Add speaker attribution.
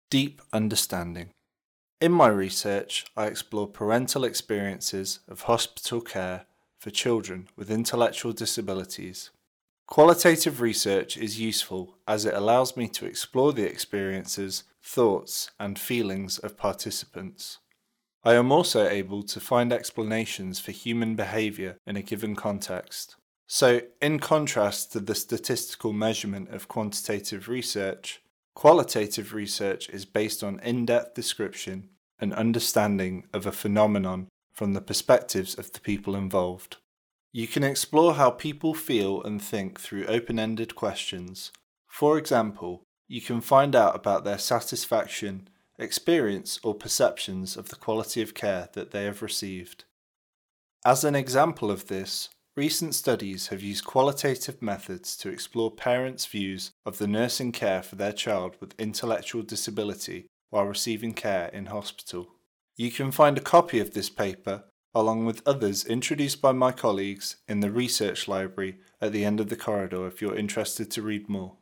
Speaker 1: Deep understanding. In my research, I explore parental experiences of hospital care for children with intellectual disabilities. Qualitative research is useful as it allows me to explore the experiences, thoughts, and feelings of participants. I am also able to find explanations for human behaviour in a given context. So, in contrast to the statistical measurement of quantitative research, qualitative research is based on in-depth description and understanding of a phenomenon from the perspectives of the people involved. You can explore how people feel and think through open-ended questions. For example, you can find out about their satisfaction, experience, or perceptions of the quality of care that they have received. As an example of this, recent studies have used qualitative methods to explore parents' views of the nursing care for their child with intellectual disability while receiving care in hospital. You can find a copy of this paper, along with others introduced by my colleagues, in the research library at the end of the corridor if you're interested to read more.